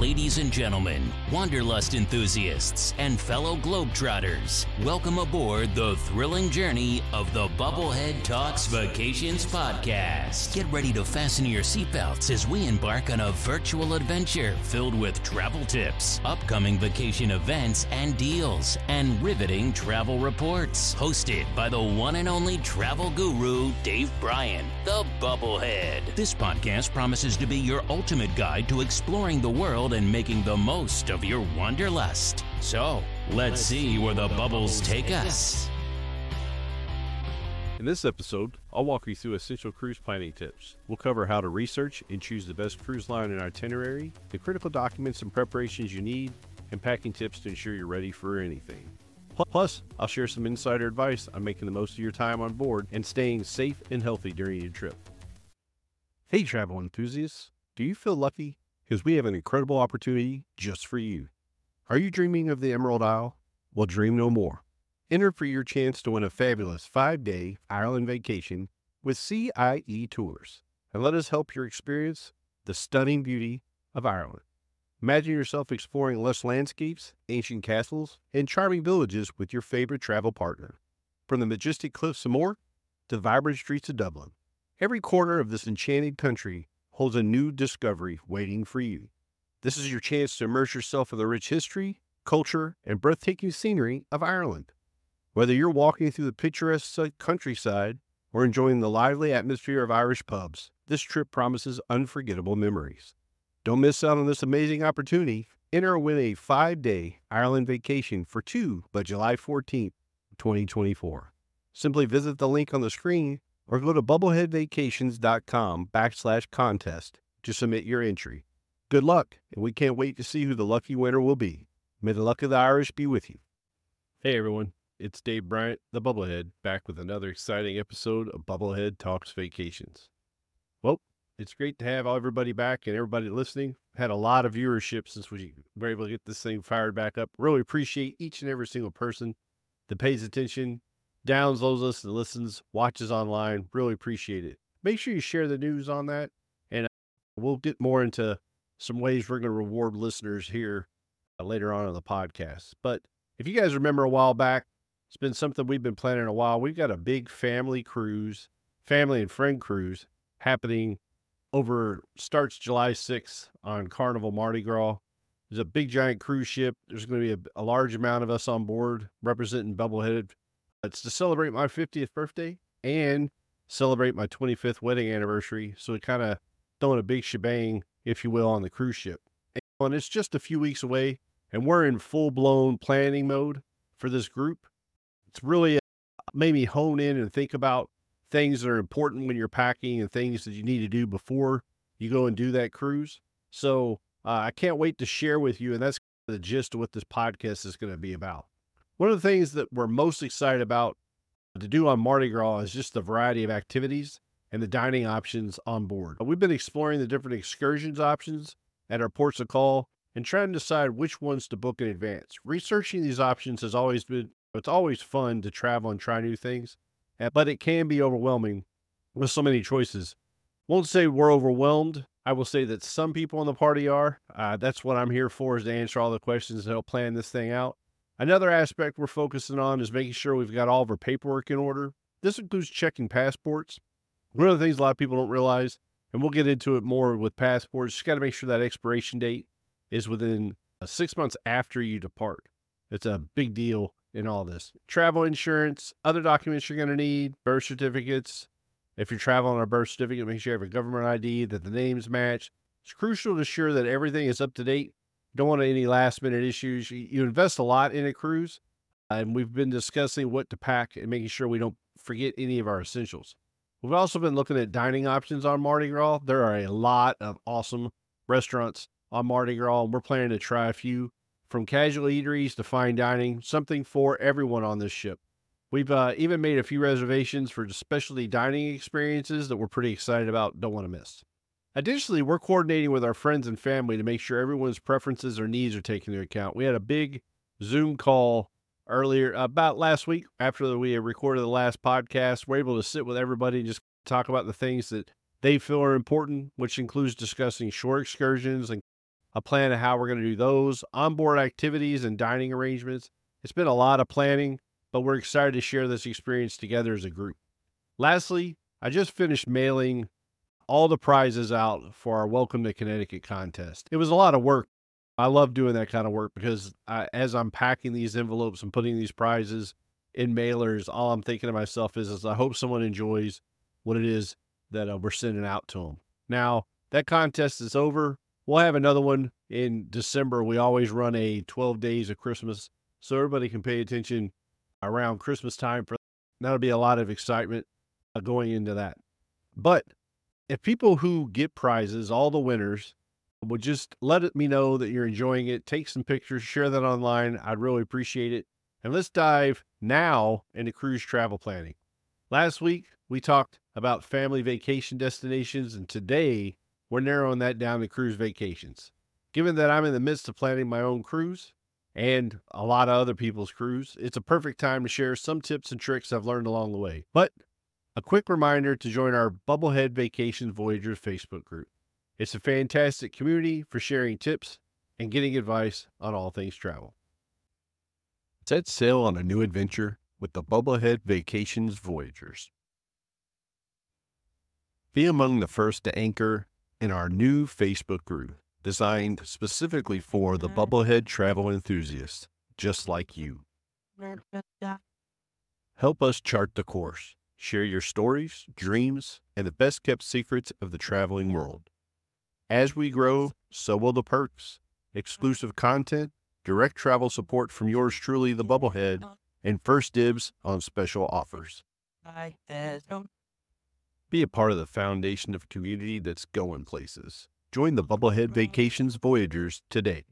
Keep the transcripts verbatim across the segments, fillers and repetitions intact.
Ladies and gentlemen, wanderlust enthusiasts, and fellow globetrotters, welcome aboard the thrilling journey of the Bubblehead Talks Vacations Podcast. Get ready to fasten your seatbelts as we embark on a virtual adventure filled with travel tips, upcoming vacation events and deals, and riveting travel reports. Hosted by the one and only travel guru, Dave Bryan, the Bubblehead. This podcast promises to be your ultimate guide to exploring the world and making the most of your wanderlust. So, let's, let's see where the bubbles take us. In this episode, I'll walk you through essential cruise planning tips. We'll cover how to research and choose the best cruise line and itinerary, the critical documents and preparations you need, and packing tips to ensure you're ready for anything. Plus, I'll share some insider advice on making the most of your time on board and staying safe and healthy during your trip. Hey travel enthusiasts, do you feel lucky? Because we have an incredible opportunity just for you. Are you dreaming of the Emerald Isle? Well, dream no more. Enter for your chance to win a fabulous five-day Ireland vacation with C I E Tours, and let us help you experience the stunning beauty of Ireland. Imagine yourself exploring lush landscapes, ancient castles, and charming villages with your favorite travel partner. From the majestic cliffs of Moher to the vibrant streets of Dublin, every corner of this enchanted country holds a new discovery waiting for you. This is your chance to immerse yourself in the rich history, culture, and breathtaking scenery of Ireland. Whether you're walking through the picturesque countryside or enjoying the lively atmosphere of Irish pubs, this trip promises unforgettable memories. Don't miss out on this amazing opportunity. Enter and win a five-day Ireland vacation for two by July fourteenth, twenty twenty-four. Simply visit the link on the screen or go to bubbleheadvacations.com backslash contest to submit your entry. Good luck, and we can't wait to see who the lucky winner will be. May the luck of the Irish be with you. Hey everyone, it's Dave Bryant, the Bubblehead, back with another exciting episode of Bubblehead Talks Vacations. Well, it's great to have everybody back and everybody listening. Had a lot of viewership since we were able to get this thing fired back up. Really appreciate each and every single person that pays attention, downloads us and listens, watches online. Really appreciate it. Make sure you share the news on that, and we'll get more into some ways we're going to reward listeners here uh, later on in the podcast. But if you guys remember a while back, it's been something we've been planning a while. We've got a big family cruise, family and friend cruise happening over, starts July sixth on Carnival Mardi Gras. There's a big giant cruise ship. There's going to be a, a large amount of us on board representing Bubblehead. It's to celebrate my fiftieth birthday and celebrate my twenty-fifth wedding anniversary. So we kind of throwing a big shebang, if you will, on the cruise ship. And it's just a few weeks away, and we're in full-blown planning mode for this group. It's really made me hone in and think about things that are important when you're packing and things that you need to do before you go and do that cruise. So uh, I can't wait to share with you, and that's the gist of what this podcast is going to be about. One of the things that we're most excited about to do on Mardi Gras is just the variety of activities and the dining options on board. We've been exploring the different excursions options at our ports of call and trying to decide which ones to book in advance. Researching these options has always been, it's always fun to travel and try new things, but it can be overwhelming with so many choices. Won't say we're overwhelmed. I will say that some people in the party are. Uh, that's what I'm here for, is to answer all the questions and help plan this thing out. Another aspect we're focusing on is making sure we've got all of our paperwork in order. This includes checking passports. One of the things a lot of people don't realize, and we'll get into it more with passports, you got to make sure that expiration date is within uh, six months after you depart. It's a big deal in all this. Travel insurance, other documents you're going to need, birth certificates. If you're traveling on a birth certificate, make sure you have a government I D, that the names match. It's crucial to ensure that everything is up to date. Don't want any last minute issues. You invest a lot in a cruise, and we've been discussing what to pack and making sure we don't forget any of our essentials. We've also been looking at dining options on Mardi Gras. There are a lot of awesome restaurants on Mardi Gras, and we're planning to try a few, from casual eateries to fine dining, something for everyone on this ship. We've uh, even made a few reservations for specialty dining experiences that we're pretty excited about, don't want to miss. Additionally, we're coordinating with our friends and family to make sure everyone's preferences or needs are taken into account. We had a big Zoom call earlier, about last week, after we recorded the last podcast. We're able to sit with everybody and just talk about the things that they feel are important, which includes discussing shore excursions and a plan of how we're going to do those, onboard activities and dining arrangements. It's been a lot of planning, but we're excited to share this experience together as a group. Lastly, I just finished mailing all the prizes out for our Welcome to Connecticut contest. It was a lot of work. I love doing that kind of work because I, as I'm packing these envelopes and putting these prizes in mailers, all I'm thinking to myself is, is I hope someone enjoys what it is that uh, we're sending out to them. Now, that contest is over. We'll have another one in December. We always run a twelve days of Christmas, so everybody can pay attention around Christmas time. For That'll be a lot of excitement uh, going into that. But if people who get prizes, all the winners, would just let it, me know that you're enjoying it, take some pictures, share that online, I'd really appreciate it. And let's dive now into cruise travel planning. Last week, we talked about family vacation destinations, and today we're narrowing that down to cruise vacations. Given that I'm in the midst of planning my own cruise and a lot of other people's cruise, it's a perfect time to share some tips and tricks I've learned along the way. But a quick reminder to join our Bubblehead Vacations Voyagers Facebook group. It's a fantastic community for sharing tips and getting advice on all things travel. Set sail on a new adventure with the Bubblehead Vacations Voyagers. Be among the first to anchor in our new Facebook group, designed specifically for the Bubblehead travel enthusiasts, just like you. Help us chart the course. Share your stories, dreams, and the best-kept secrets of the traveling world. As we grow, so will the perks. Exclusive content, direct travel support from yours truly, the Bubblehead, and first dibs on special offers. Be a part of the foundation of a community that's going places. Join the Bubblehead Vacations Voyagers today.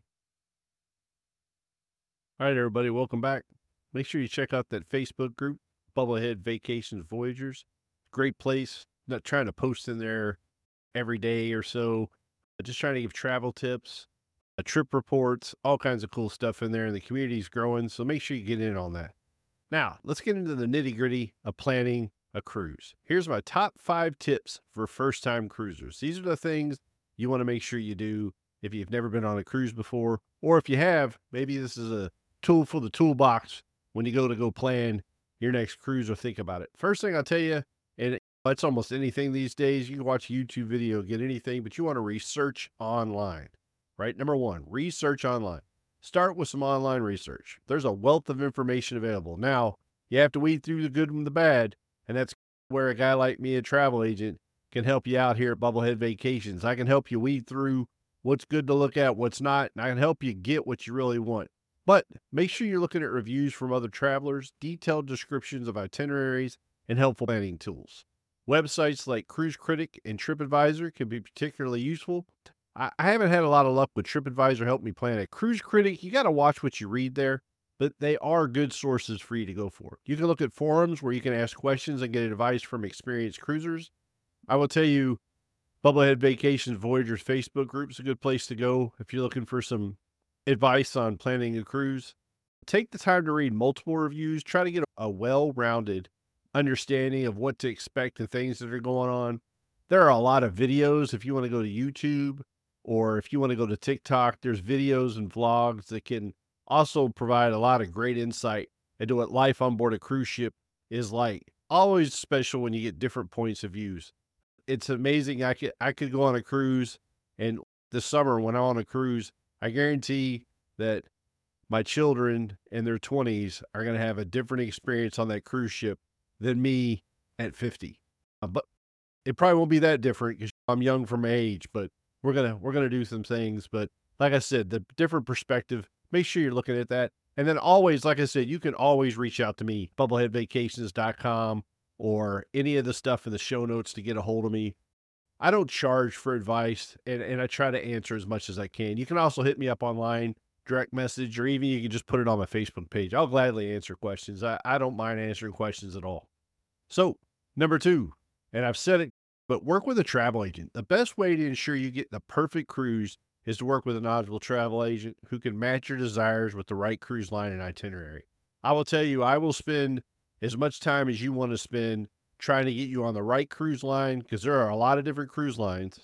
All right, everybody, welcome back. Make sure you check out that Facebook group, Bubblehead Vacations Voyagers. Great place. Not trying to post in there every day or so. Just trying to give travel tips, uh, trip reports, all kinds of cool stuff in there. And the community's growing, so make sure you get in on that. Now, let's get into the nitty gritty of planning a cruise. Here's my top five tips for first-time cruisers. These are the things you want to make sure you do if you've never been on a cruise before, or if you have, maybe this is a tool for the toolbox when you go to go plan your next cruise or think about it. First thing I'll tell you, and it's almost anything these days, you can watch a YouTube video, get anything, but you want to research online, right? Number one, research online. Start with some online research. There's a wealth of information available. Now, you have to weed through the good and the bad, and that's where a guy like me, a travel agent, can help you out here at Bubblehead Vacations. I can help you weed through what's good to look at, what's not, and I can help you get what you really want. But make sure you're looking at reviews from other travelers, detailed descriptions of itineraries, and helpful planning tools. Websites like Cruise Critic and TripAdvisor can be particularly useful. I, I haven't had a lot of luck with TripAdvisor helping me plan it. Cruise Critic, you got to watch what you read there, but they are good sources for you to go for. You can look at forums where you can ask questions and get advice from experienced cruisers. I will tell you, Bubblehead Vacations Voyagers Facebook group is a good place to go if you're looking for some advice on planning a cruise. Take the time to read multiple reviews. Try to get a well-rounded understanding of what to expect and things that are going on. There are a lot of videos. If you want to go to YouTube or if you want to go to TikTok, there's videos and vlogs that can also provide a lot of great insight into what life on board a cruise ship is like. Always special when you get different points of views. It's amazing. I could, I could go on a cruise, and this summer when I'm on a cruise, I guarantee that my children in their twenties are going to have a different experience on that cruise ship than me at fifty. Uh, but it probably won't be that different because I'm young for my age, but we're going to, we're going to do some things. But like I said, the different perspective, make sure you're looking at that. And then always, like I said, you can always reach out to me, bubblehead vacations dot com, or any of the stuff in the show notes to get a hold of me. I don't charge for advice, and, and I try to answer as much as I can. You can also hit me up online, direct message, or even you can just put it on my Facebook page. I'll gladly answer questions. I, I don't mind answering questions at all. So, number two, and I've said it, but work with a travel agent. The best way to ensure you get the perfect cruise is to work with a knowledgeable travel agent who can match your desires with the right cruise line and itinerary. I will tell you, I will spend as much time as you want to spend trying to get you on the right cruise line, because there are a lot of different cruise lines,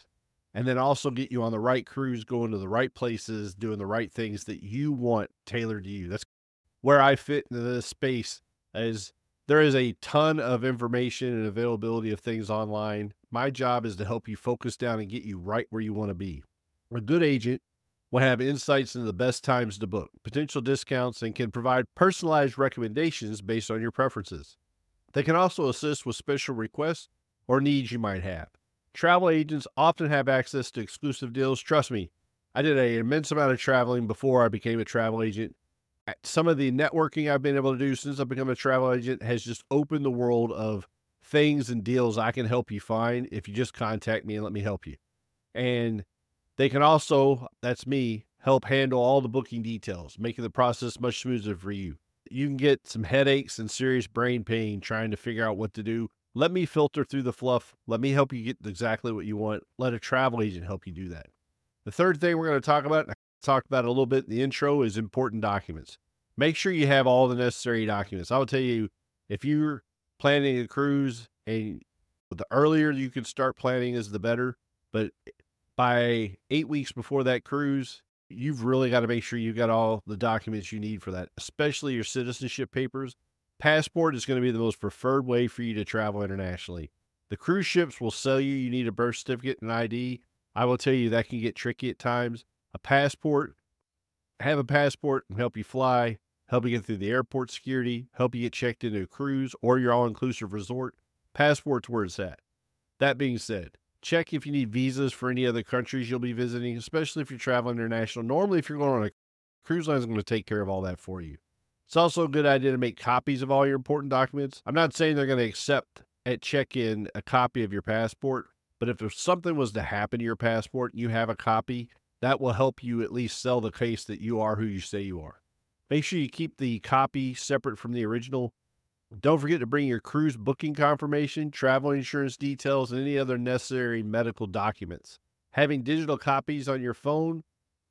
and then also get you on the right cruise, going to the right places, doing the right things that you want tailored to you. That's where I fit into this space. Is there is a ton of information and availability of things online. My job is to help you focus down and get you right where you want to be. A good agent will have insights into the best times to book, potential discounts, and can provide personalized recommendations based on your preferences. They can also assist with special requests or needs you might have. Travel agents often have access to exclusive deals. Trust me, I did an immense amount of traveling before I became a travel agent. Some of the networking I've been able to do since I've become a travel agent has just opened the world of things and deals I can help you find if you just contact me and let me help you. And they can also, that's me, help handle all the booking details, making the process much smoother for you. You can get some headaches and serious brain pain trying to figure out what to do. Let me filter through the fluff. Let me help you get exactly what you want. Let a travel agent help you do that. The third thing we're going to talk about, and I talked about it a little bit in the intro, is important documents. Make sure you have all the necessary documents. I will tell you, if you're planning a cruise, and the earlier you can start planning is the better, but by eight weeks before that cruise, you've really got to make sure you've got all the documents you need for that, especially your citizenship papers. Passport is going to be the most preferred way for you to travel internationally. The cruise ships will sell you, you need a birth certificate and I D. I will tell you that can get tricky at times. A passport, have a passport and help you fly, help you get through the airport security, help you get checked into a cruise or your all-inclusive resort. Passport's where it's at. That being said, check if you need visas for any other countries you'll be visiting, especially if you're traveling international. Normally, if you're going on a cruise line, is going to take care of all that for you. It's also a good idea to make copies of all your important documents. I'm not saying they're going to accept at check-in a copy of your passport, but if something was to happen to your passport and you have a copy, that will help you at least sell the case that you are who you say you are. Make sure you keep the copy separate from the original. Don't forget to bring your cruise booking confirmation, travel insurance details, and any other necessary medical documents. Having digital copies on your phone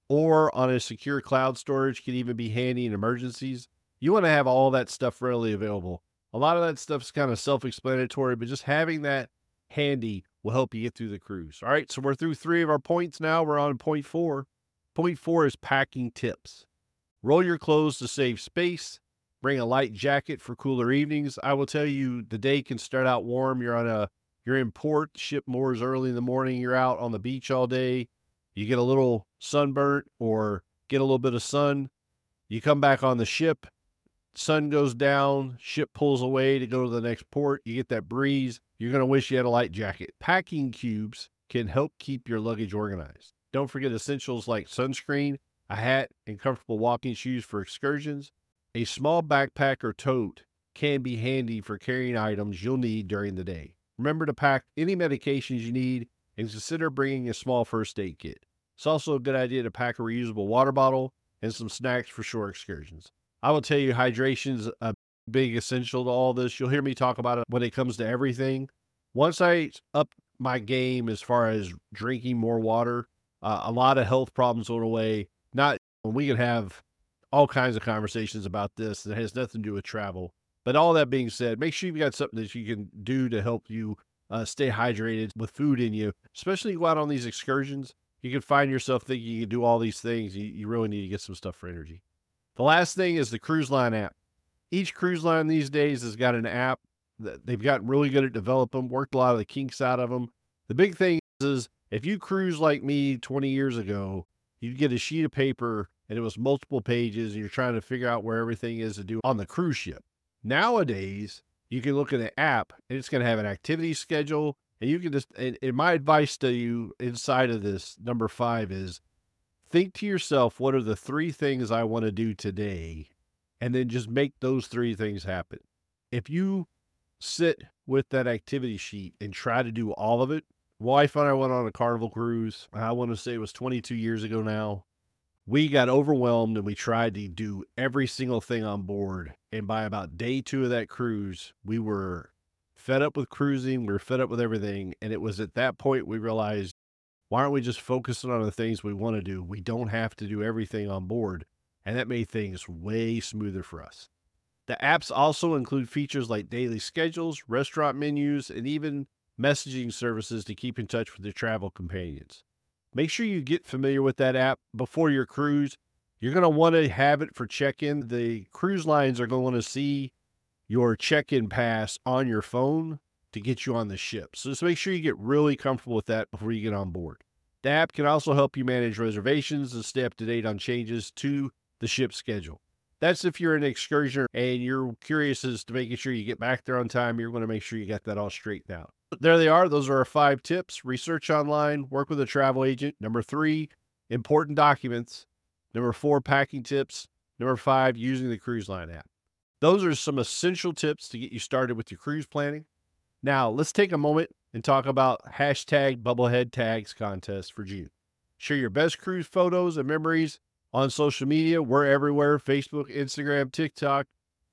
or on a secure cloud storage can even be handy in emergencies. You want to have all that stuff readily available. A lot of that stuff's kind of self-explanatory, but just having that handy will help you get through the cruise. All right, so we're through three of our points now. We're on point four. Point four is packing tips. Roll your clothes to save space. Bring a light jacket for cooler evenings. I will tell you, the day can start out warm. You're on a, you're in port, ship moors early in the morning. You're out on the beach all day. You get a little sunburnt or get a little bit of sun. You come back on the ship. Sun goes down, ship pulls away to go to the next port. You get that breeze. You're going to wish you had a light jacket. Packing cubes can help keep your luggage organized. Don't forget essentials like sunscreen, a hat, and comfortable walking shoes for excursions. A small backpack or tote can be handy for carrying items you'll need during the day. Remember to pack any medications you need and consider bringing a small first aid kit. It's also a good idea to pack a reusable water bottle and some snacks for short excursions. I will tell you, hydration is a big essential to all this. You'll hear me talk about it when it comes to everything. Once I up my game as far as drinking more water, uh, a lot of health problems went away. Not we can have all kinds of conversations about this that has nothing to do with travel. But all that being said, make sure you've got something that you can do to help you uh, stay hydrated with food in you, especially you go out on these excursions. You can find yourself thinking you can do all these things. You, you really need to get some stuff for energy. The last thing is the cruise line app. Each cruise line these days has got an app that they've gotten really good at developing them, worked a lot of the kinks out of them. The big thing is, is if you cruise like me twenty years ago, you'd get a sheet of paper and it was multiple pages and you're trying to figure out where everything is to do on the cruise ship. Nowadays, you can look at an app and it's going to have an activity schedule, and you can just, and, and my advice to you inside of this, number five, is think to yourself, what are the three things I want to do today? And then just make those three things happen. If you sit with that activity sheet and try to do all of it, wife and I went on a Carnival cruise. I want to say it was twenty-two years ago now. We got overwhelmed and we tried to do every single thing on board. And by about day two of that cruise, we were fed up with cruising. We were fed up with everything. And it was at that point we realized, why aren't we just focusing on the things we want to do? We don't have to do everything on board. And that made things way smoother for us. The apps also include features like daily schedules, restaurant menus, and even messaging services to keep in touch with your travel companions. Make sure you get familiar with that app before your cruise. You're going to want to have it for check-in. The cruise lines are going to want to see your check-in pass on your phone to get you on the ship. So just make sure you get really comfortable with that before you get on board. The app can also help you manage reservations and stay up to date on changes to the ship schedule. That's if you're an excursioner and you're curious as to making sure you get back there on time. You're going to make sure you got that all straightened out. But there they are. Those are our five tips. Research online, work with a travel agent. Number three, important documents. Number four, packing tips. Number five, using the cruise line app. Those are some essential tips to get you started with your cruise planning. Now, let's take a moment and talk about hashtag Bubblehead Tags contest for June. Share your best cruise photos and memories on social media. We're everywhere: Facebook, Instagram, TikTok,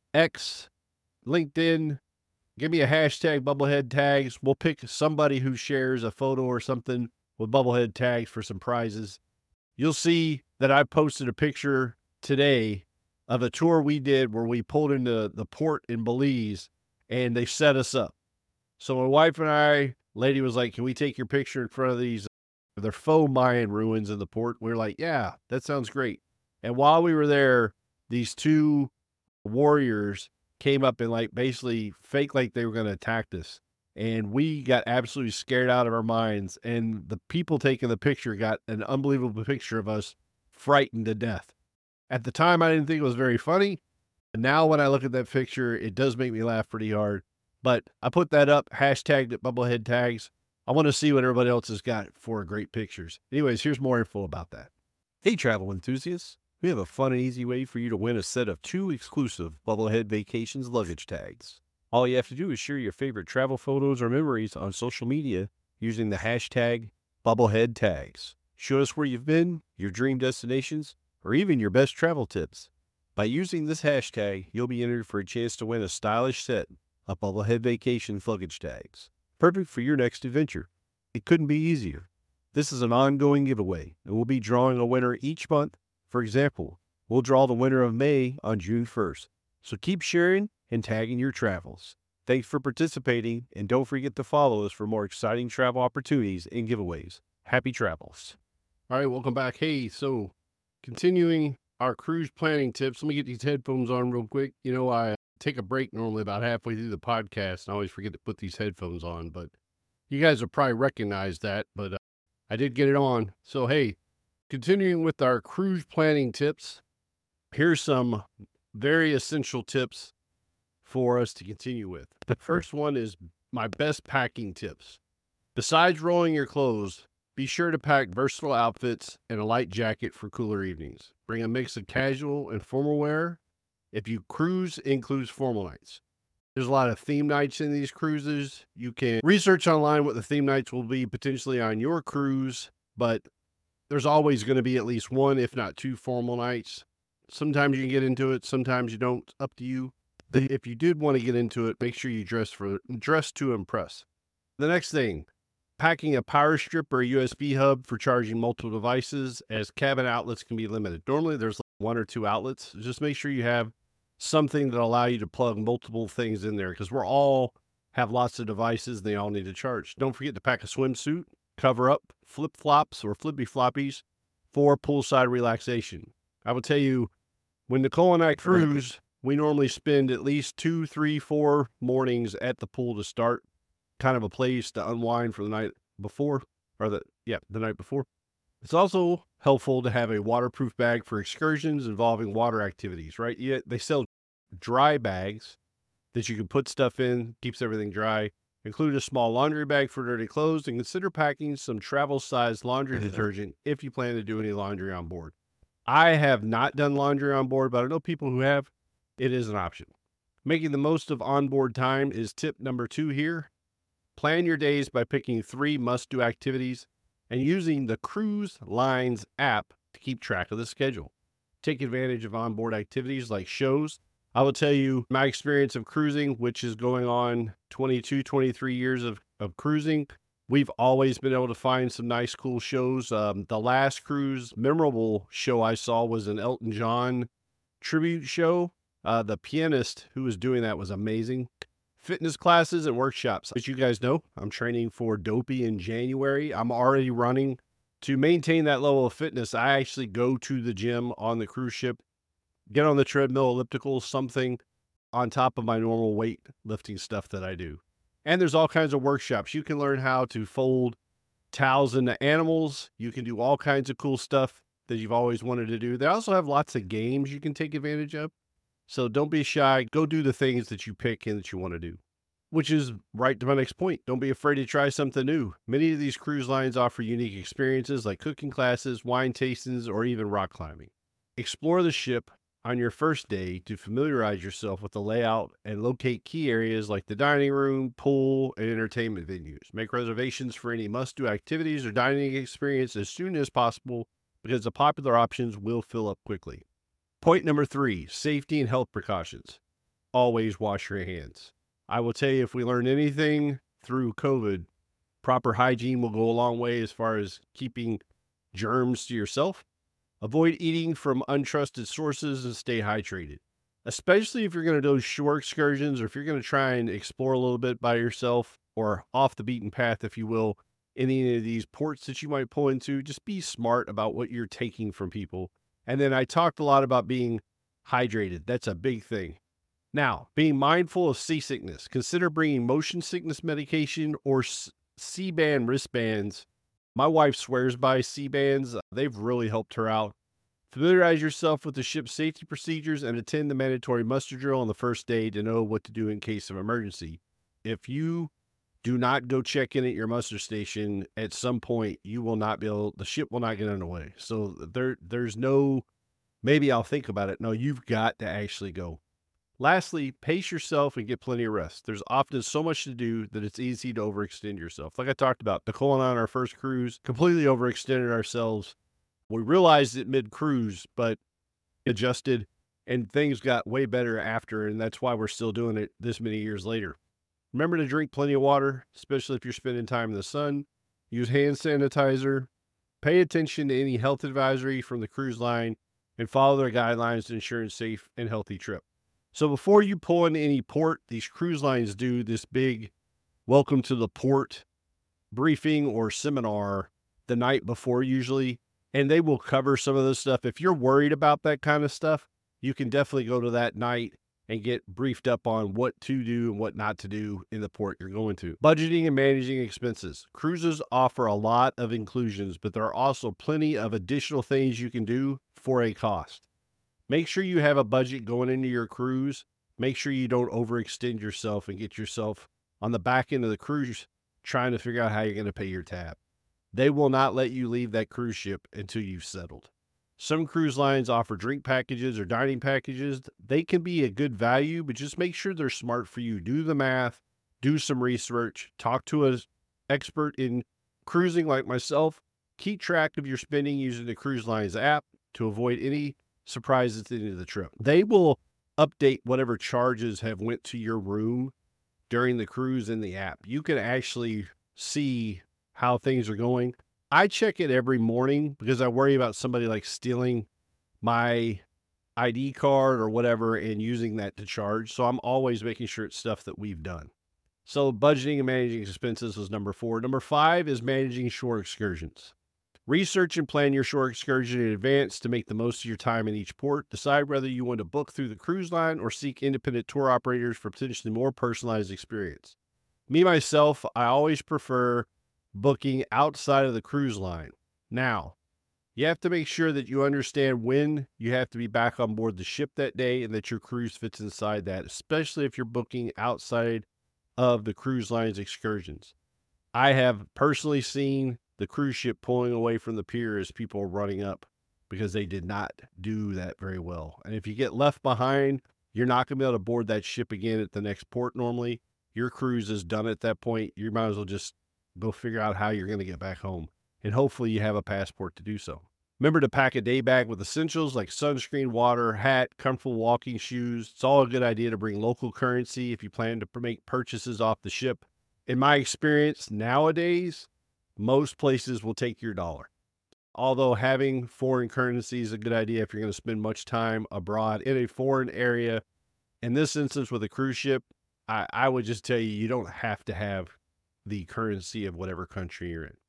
X, LinkedIn. Give me a hashtag Bubblehead Tags. We'll pick somebody who shares a photo or something with Bubblehead Tags for some prizes. You'll see that I posted a picture today of a tour we did where we pulled into the port in Belize and they set us up. So my wife and I, lady was like, can we take your picture in front of these, they're faux Mayan ruins in the port? We were like, yeah, that sounds great. And while we were there, these two warriors came up and like basically fake like they were going to attack us. And we got absolutely scared out of our minds. And the people taking the picture got an unbelievable picture of us frightened to death. At the time, I didn't think it was very funny. And now when I look at that picture, it does make me laugh pretty hard. But I put that up, hashtagged it Bubblehead Tags. I want to see what everybody else has got for great pictures. Anyways, here's more info about that. Hey, travel enthusiasts. We have a fun and easy way for you to win a set of two exclusive Bubblehead Vacations luggage tags. All you have to do is share your favorite travel photos or memories on social media using the hashtag Bubblehead Tags. Show us where you've been, your dream destinations, or even your best travel tips. By using this hashtag, you'll be entered for a chance to win a stylish set of Bubblehead Vacations luggage tags. Perfect for your next adventure. It couldn't be easier. This is an ongoing giveaway, and we'll be drawing a winner each month. For example, we'll draw the winner of May on June first. So keep sharing and tagging your travels. Thanks for participating, and don't forget to follow us for more exciting travel opportunities and giveaways. Happy travels. All right, welcome back. Hey, so continuing our cruise planning tips, let me get these headphones on real quick. You know, I take a break normally about halfway through the podcast, and I always forget to put these headphones on, but you guys will probably recognize that, but uh, I did get it on. So, hey, continuing with our cruise planning tips, here's some very essential tips for us to continue with. The first one is my best packing tips. Besides rolling your clothes, be sure to pack versatile outfits and a light jacket for cooler evenings. Bring a mix of casual and formal wear. If you cruise, it includes formal nights. There's a lot of theme nights in these cruises. You can research online what the theme nights will be potentially on your cruise, but there's always going to be at least one, if not two, formal nights. Sometimes you can get into it, sometimes you don't. Up to you. If you did want to get into it, make sure you dress for dress to impress. The next thing, packing a power strip or a U S B hub for charging multiple devices, as cabin outlets can be limited. Normally there's like one or two outlets. Just make sure you have something that allow you to plug multiple things in there, because we're all have lots of devices and they all need to charge. Don't forget to pack a swimsuit, cover up, flip flops or flippy floppies for poolside relaxation. I will tell you, when Nicole and I cruise, we normally spend at least two, three, four mornings at the pool to start, kind of a place to unwind for the night before, or the, yeah, the night before. It's also helpful to have a waterproof bag for excursions involving water activities, right? Yeah, they sell dry bags that you can put stuff in, keeps everything dry. Include a small laundry bag for dirty clothes, and consider packing some travel-sized laundry detergent if you plan to do any laundry on board. I have not done laundry on board, but I know people who have. It is an option. Making the most of onboard time is tip number two here. Plan your days by picking three must-do activities and using the Cruise Lines app to keep track of the schedule. Take advantage of onboard activities like shows. I will tell you my experience of cruising, which is going on twenty-two, twenty-three years of, of cruising. We've always been able to find some nice, cool shows. Um, the last cruise memorable show I saw was an Elton John tribute show. Uh, the pianist who was doing that was amazing. Fitness classes and workshops. As you guys know, I'm training for Dopey in January. I'm already running To maintain that level of fitness, I actually go to the gym on the cruise ship, get on the treadmill, elliptical, something on top of my normal weight lifting stuff that I do. And there's all kinds of workshops. You can learn how to fold towels into animals. You can do all kinds of cool stuff that you've always wanted to do. They also have lots of games you can take advantage of. So don't be shy. Go do the things that you pick and that you want to do. Which is right to my next point. Don't be afraid to try something new. Many of these cruise lines offer unique experiences like cooking classes, wine tastings, or even rock climbing. Explore the ship on your first day to familiarize yourself with the layout and locate key areas like the dining room, pool, and entertainment venues. Make reservations for any must-do activities or dining experience as soon as possible because the popular options will fill up quickly. Point number three, safety and health precautions. Always wash your hands. I will tell you, if we learn anything through COVID, proper hygiene will go a long way as far as keeping germs to yourself. Avoid eating from untrusted sources and stay hydrated, especially if you're going to do shore excursions or if you're going to try and explore a little bit by yourself or off the beaten path, if you will, in any of these ports that you might pull into. Just be smart about what you're taking from people. And then I talked a lot about being hydrated. That's a big thing. Now, being mindful of seasickness, consider bringing motion sickness medication or C-band wristbands. My wife swears by C-bands. They've really helped her out. Familiarize yourself with the ship's safety procedures and attend the mandatory muster drill on the first day to know what to do in case of emergency. If you do not go check in at your muster station at some point, you will not be able, the ship will not get underway. So there, there's no, maybe I'll think about it. No, you've got to actually go. Lastly, pace yourself and get plenty of rest. There's often so much to do that it's easy to overextend yourself. Like I talked about, Nicole and I on our first cruise completely overextended ourselves. We realized it mid-cruise, but adjusted, and things got way better after, and that's why we're still doing it this many years later. Remember to drink plenty of water, especially if you're spending time in the sun. Use hand sanitizer. Pay attention to any health advisory from the cruise line, and follow their guidelines to ensure a safe and healthy trip. So before you pull into any port, these cruise lines do this big welcome to the port briefing or seminar the night before usually, and they will cover some of this stuff. If you're worried about that kind of stuff, you can definitely go to that night and get briefed up on what to do and what not to do in the port you're going to. Budgeting and managing expenses. Cruises offer a lot of inclusions, but there are also plenty of additional things you can do for a cost. Make sure you have a budget going into your cruise. Make sure you don't overextend yourself and get yourself on the back end of the cruise trying to figure out how you're going to pay your tab. They will not let you leave that cruise ship until you've settled. Some cruise lines offer drink packages or dining packages. They can be a good value, but just make sure they're smart for you. Do the math, do some research, talk to an expert in cruising like myself. Keep track of your spending using the cruise line's app to avoid any surprises at the end of the trip. They will update whatever charges have went to your room during the cruise in the app. You can actually see how things are going. I check it every morning because I worry about somebody like stealing my I D card or whatever and using that to charge. So I'm always making sure it's stuff that we've done. So budgeting and managing expenses was number four. Number five is managing shore excursions. Research and plan your shore excursion in advance to make the most of your time in each port. Decide whether you want to book through the cruise line or seek independent tour operators for potentially more personalized experience. Me, myself, I always prefer booking outside of the cruise line. Now, you have to make sure that you understand when you have to be back on board the ship that day and that your cruise fits inside that, especially if you're booking outside of the cruise line's excursions. I have personally seen the cruise ship pulling away from the pier as people are running up because they did not do that very well. And if you get left behind, you're not going to be able to board that ship again at the next port normally. Your cruise is done at that point. You might as well just go figure out how you're going to get back home. And hopefully you have a passport to do so. Remember to pack a day bag with essentials like sunscreen, water, hat, comfortable walking shoes. It's all a good idea to bring local currency if you plan to make purchases off the ship. In my experience, nowadays, most places will take your dollar. Although having foreign currency is a good idea if you're going to spend much time abroad in a foreign area. In this instance with a cruise ship, I, I would just tell you, you don't have to have the currency of whatever country you're in.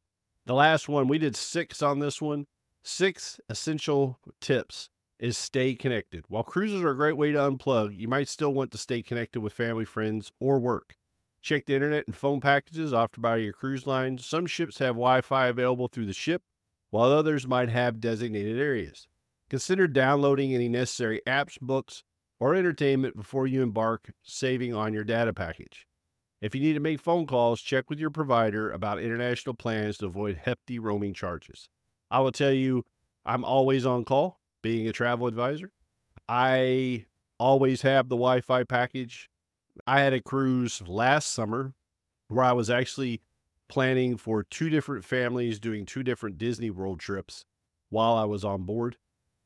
The last one, we did six on this one. Six essential tips is stay connected. While cruises are a great way to unplug, you might still want to stay connected with family, friends, or work. Check the internet and phone packages offered by your cruise line. Some ships have Wi-Fi available through the ship, while others might have designated areas. Consider downloading any necessary apps, books, or entertainment before you embark, saving on your data package. If you need to make phone calls, check with your provider about international plans to avoid hefty roaming charges. I will tell you, I'm always on call, being a travel advisor. I always have the Wi-Fi package. I had a cruise last summer where I was actually planning for two different families doing two different Disney World trips while I was on board.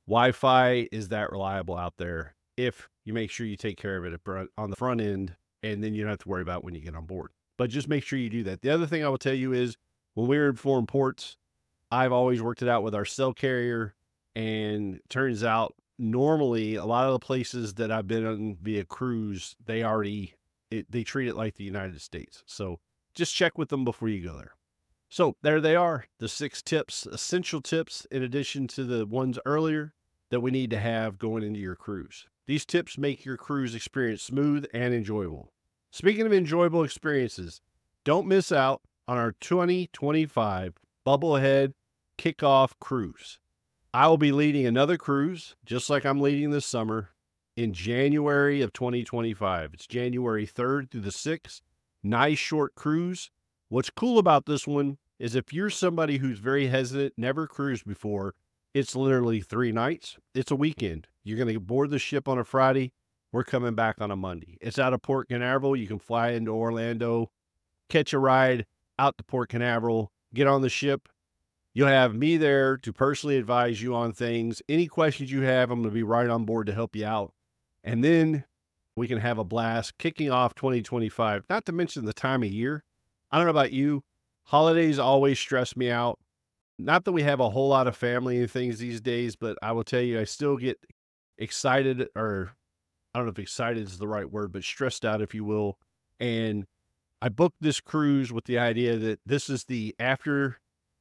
Wi-Fi is that reliable out there if you make sure you take care of it on the front end, and then you don't have to worry about when you get on board. But just make sure you do that. The other thing I will tell you is when we're in foreign ports, I've always worked it out with our cell carrier, and it turns out normally a lot of the places that I've been on via cruise, they already, it, they treat it like the United States. So just check with them before you go there. So there they are, the six tips, essential tips, in addition to the ones earlier that we need to have going into your cruise. These tips make your cruise experience smooth and enjoyable. Speaking of enjoyable experiences, don't miss out on our twenty twenty-five Bubblehead Kickoff Cruise. I will be leading another cruise, just like I'm leading this summer, in January of twenty twenty-five. It's January third through the sixth. Nice short cruise. What's cool about this one is if you're somebody who's very hesitant, never cruised before, it's literally three nights. It's a weekend. You're going to board the ship on a Friday. We're coming back on a Monday. It's out of Port Canaveral. You can fly into Orlando, catch a ride out to Port Canaveral, get on the ship. You'll have me there to personally advise you on things. Any questions you have, I'm going to be right on board to help you out. And then we can have a blast kicking off twenty twenty-five, not to mention the time of year. I don't know about you. Holidays always stress me out. Not that we have a whole lot of family and things these days, but I will tell you, I still get excited, or I don't know if excited is the right word, but stressed out, if you will. And I booked this cruise with the idea that this is the after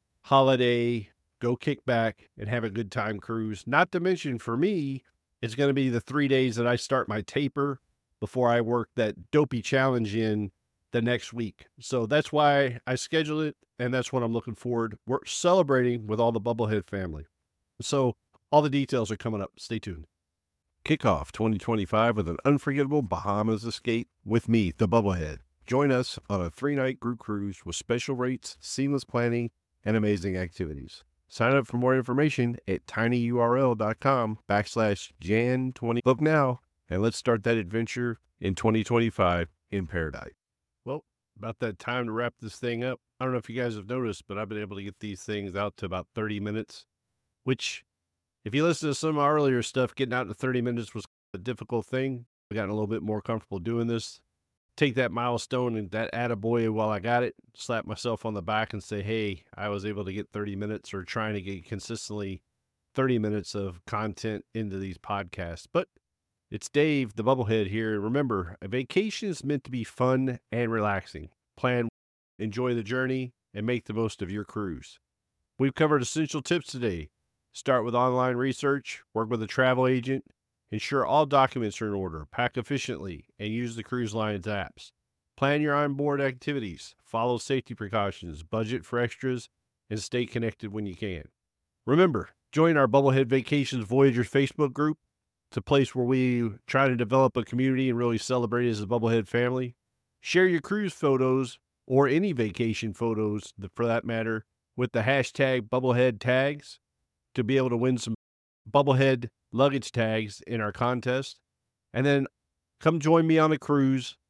holiday, go kick back and have a good time cruise. Not to mention, for me, it's going to be the three days that I start my taper before I work that dopey challenge in the next week. So that's why I scheduled it, and that's what I'm looking forward. We're celebrating with all the Bubblehead family. So all the details are coming up. Stay tuned. Kick off twenty twenty-five with an unforgettable Bahamas escape with me, the Bubblehead. Join us on a three-night group cruise with special rates, seamless planning, and amazing activities. Sign up for more information at tinyurl.com backslash Jan20. Book now, and let's start that adventure in twenty twenty-five in paradise. Well, about that time to wrap this thing up. I don't know if you guys have noticed, but I've been able to get these things out to about thirty minutes, which, if you listen to some of my earlier stuff, getting out to thirty minutes was a difficult thing. I've gotten a little bit more comfortable doing this. Take that milestone and that attaboy while I got it, slap myself on the back and say, hey, I was able to get thirty minutes, or trying to get consistently thirty minutes of content into these podcasts. But it's Dave, the Bubblehead here. Remember, a vacation is meant to be fun and relaxing. Plan, enjoy the journey, and make the most of your cruise. We've covered essential tips today. Start with online research, work with a travel agent, ensure all documents are in order, pack efficiently, and use the cruise line's apps. Plan your onboard activities, follow safety precautions, budget for extras, and stay connected when you can. Remember, join our Bubblehead Vacations Voyagers Facebook group. It's a place where we try to develop a community and really celebrate as a Bubblehead family. Share your cruise photos, or any vacation photos for that matter, with the hashtag Bubblehead tags to be able to win some Bubblehead luggage tags in our contest. And then come join me on a cruise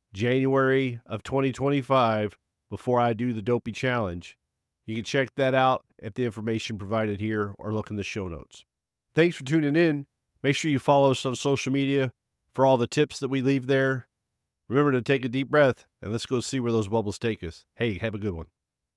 January of twenty twenty-five before I do the Dopey Challenge. You can check that out at the information provided here or look in the show notes. Thanks for tuning in. Make sure you follow us on social media for all the tips that we leave there. Remember to take a deep breath, and let's go see where those bubbles take us. Hey, have a good one.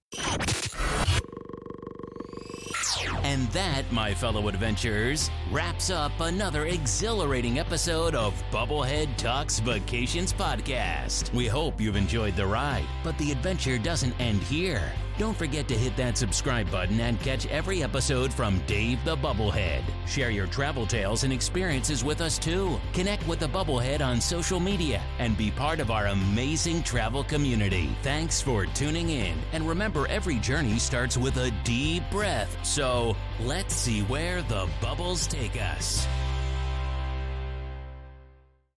And that, my fellow adventurers, wraps up another exhilarating episode of Bubblehead Talks Vacations Podcast. We hope you've enjoyed the ride, but the adventure doesn't end here. Don't forget to hit that subscribe button and catch every episode from Dave the Bubblehead. Share your travel tales and experiences with us too. Connect with the Bubblehead on social media and be part of our amazing travel community. Thanks for tuning in. And remember, every journey starts with a deep breath. So let's see where the bubbles take us.